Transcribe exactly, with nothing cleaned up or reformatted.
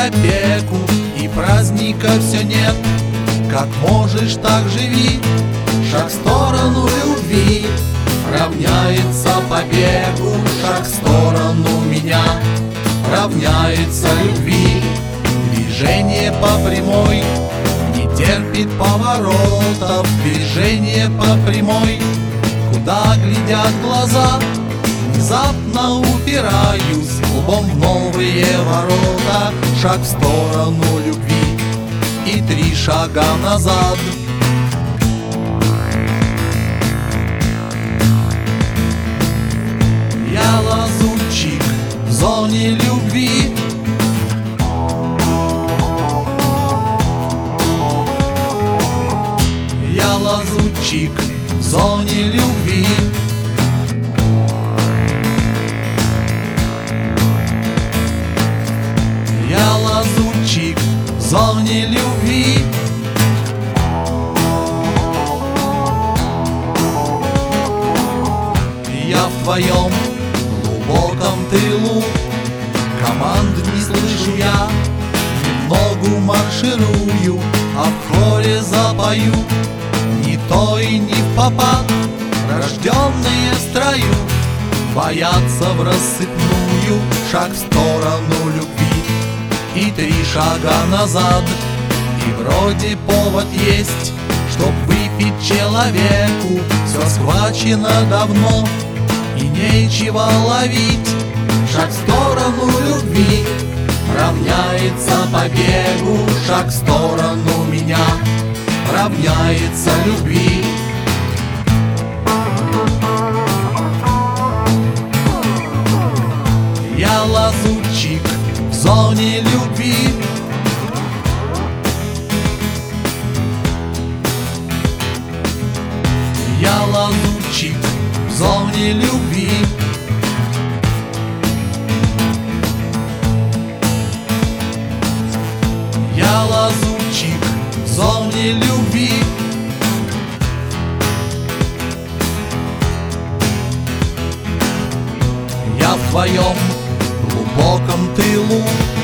опеку, и праздника все нет. Как можешь, так живи, шаг в сторону любви равняется побегу, шаг в сторону меня равняется любви. Движение по прямой не терпит поворотов, движение по прямой, куда глядят глаза. Внезапно упираюсь лбом в новые ворота, шаг в сторону любви и три шага назад. Я лазутчик в зоне любви. Я лазутчик в зоне любви. Я лазутчик в зоне любви. Я в твоем глубоком тылу, команд не слышу я, немного марширую, а в хоре запою. Ни то и ни впопад, рожденные в строю, боятся в рассыпную, шаг в сторону любви и три шага назад. И вроде повод есть, чтоб выпить человеку, все схвачено давно и нечего ловить. Шаг в сторону любви равняется побегу, шаг в сторону меня равняется любви. Я лазутчик в зоне любви. Я лазутчик в зоне любви. Я лазутчик в зоне любви. Я в твоем глубоком тылу,